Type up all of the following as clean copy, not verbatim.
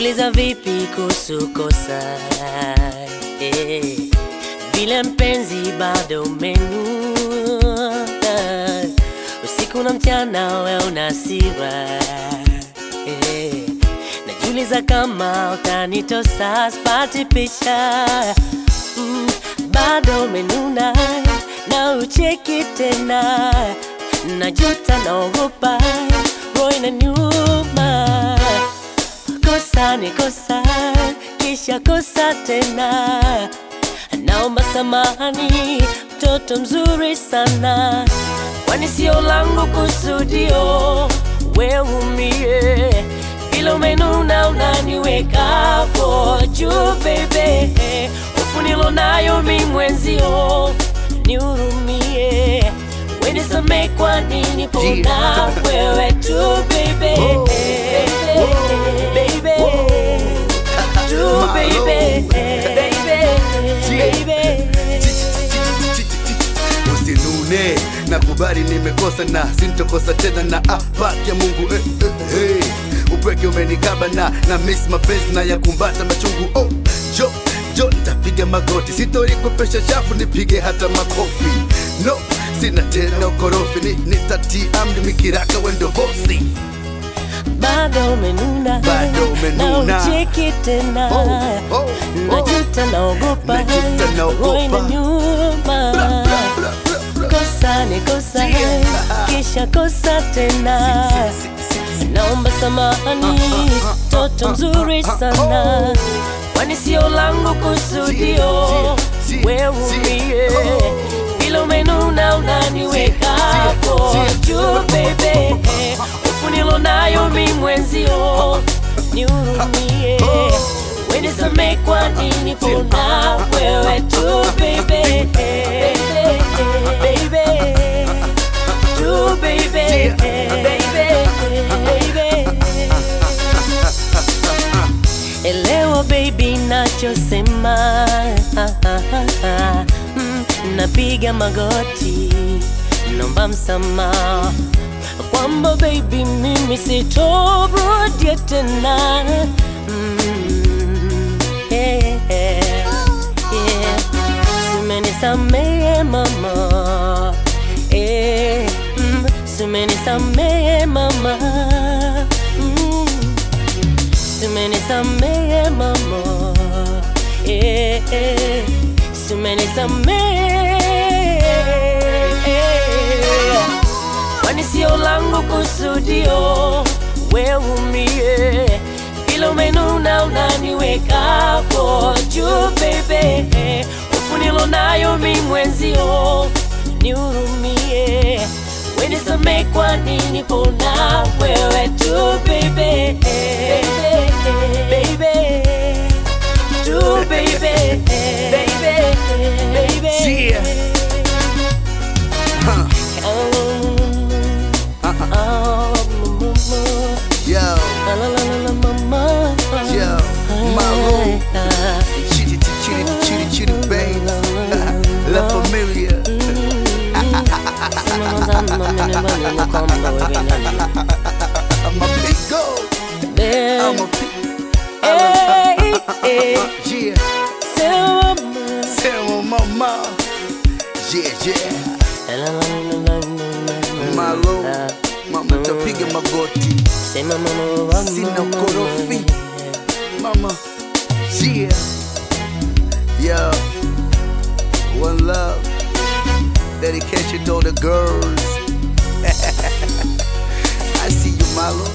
Najiuliza vipi kuhusu kosa, vile mpenzi bado umenuna, usiku na mchana we una hasira, najiuliza kama utanitosa sipati picha, bado umenuna na ucheki tena, najuta naogopa roho inaniuma. Kosa ni kosa, kisha kosa tena, naomba samahani, mtoto mzuri sana, kwani sio langu kusudio wewe umie, vile umenuna unaniweka hapo juu baby, hofu nilonayo mimi mwenzio, nihurumie, wewe nisamehe kwa nini pona wewe tu baby, usinune, nakubali nimekosa na sintokosa tena, na apaki ya Mungu upweke umenikaba na miss mapenzi na yakumbata machungu. Jo nitapiga magoti, sitorikopesha chafu nipige hata makofi. No, sina tena ukorofi, nitatii amri mikiraka wendo bosi. Bado umenuna na ucheki tena, najuta naogopa roho inaniuma. Kosa ni kosa, kisha kosa tena, naomba samahani, mtoto mzuri sana, kwani sio langu kusudio wewe umie, vile umenuna unaniweka hapo juu baby, hofu nilonayo mimi mwenzio, nihurumie, wewe nisamehe kwa nini pona wewe tu baby, tu baby, elewa baby nachosema, napiga magoti, naomba msamaha kwamba baby mimi sitorudia tena, Sumenisamehe mama, sumenisamehe mama, sumenisamehe mama, sumenisamehe, kwani sio langu kusudio wewe umie, vile umenuna unaniweka hapo juu baby, hofu nilonayo mimi mwenzio, nihurumie, wewe nisamehe kwa nini pona wewe tu baby, tu baby, Chitty bang, La Familia. I'm a big go, I'm a big, Selma mama, Malo, mama tapiga magoti, sina ukorofi, mama, yeah, one love, dedication to all the girls. I see you, Malo.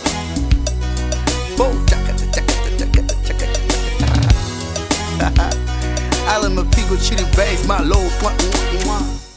I'll mapigo chili bass, Malo.